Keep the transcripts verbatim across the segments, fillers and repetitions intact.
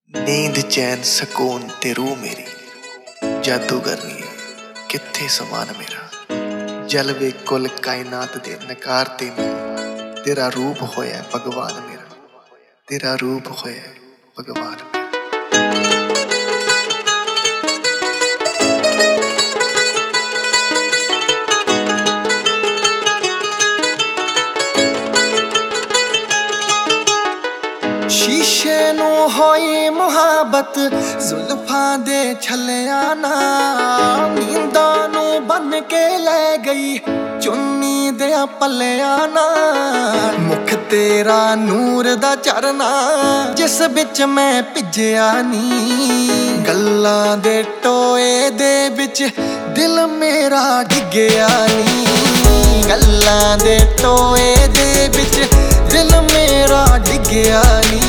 नींद चैन सकून ते रूह मेरी जादूगरनी कित्थे समान मेरा जलवे कुल कायनात दे नकार ते मैं तेरा रूप होया भगवान मेरा तेरा रूप होया भगवान मेरा। शीशे नू होई मुहाबत जुल्फां दे छलिया नाल नींदां नू बन के लै गई चुन्नी दे पल्लिया नाल मुख तेरा नूर दा झरना जिस बिच मैं भिजया नी गल्लां दे टोए दे बिच दिल मेरा डिग्गया नी गल्लां दे टोए दे बिच दिल मेरा डिग्गया नी।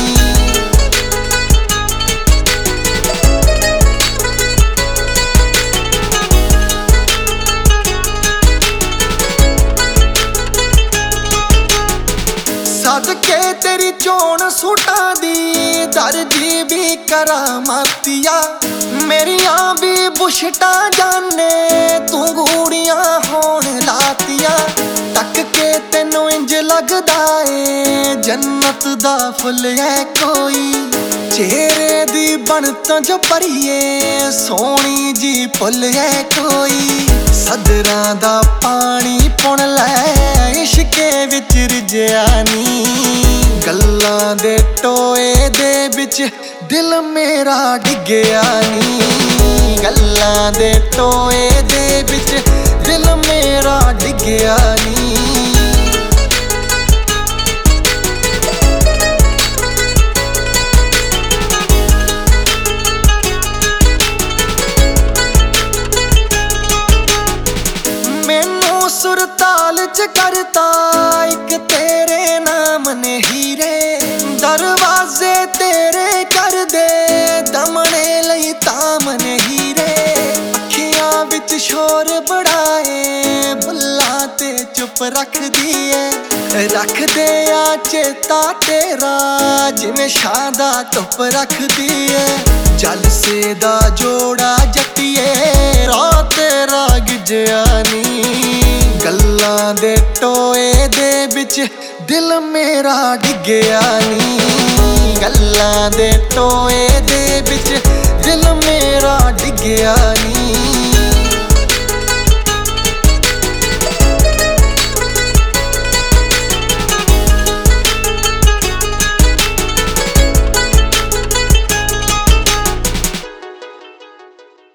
सदके तेरी चोन सूटा दी दर्जी भी करामातिया मेरिया भी बुशटा जाने तू गूड़िया होन लातिया तक के तेनू इंज लगदा ए जन्नत दा फुल है कोई चेहरे दी बनत जो परिए सोहनी जी फुल है कोई सदरां दा पानी पुण लै इश्के विच रिझया नी गल्लां दे टोए दे बिच दिल मेरा डिग्गया नी गल्लां दे टोए दे बिच दिल मेरा डिग्गया नी। मैनू सुरताल च करता एक तेरे नाम ने हीरे दरवाजे तेरे कर दे दमने लई ताम ने हीरे अखियां बिच शोर बड़ाए बुल्लां ते चुप रख दिए रख दे आ चेता तेरा जिवें शादा धुप रख दिए जलसे दा जोड़ा जट्टिए रात तेरा गिजया नी गल्लां दे टोए दे बिच दिल मेरा डिग्गया नी गल्लां दे टोए दे बिच दिल मेरा डिग्गया नी।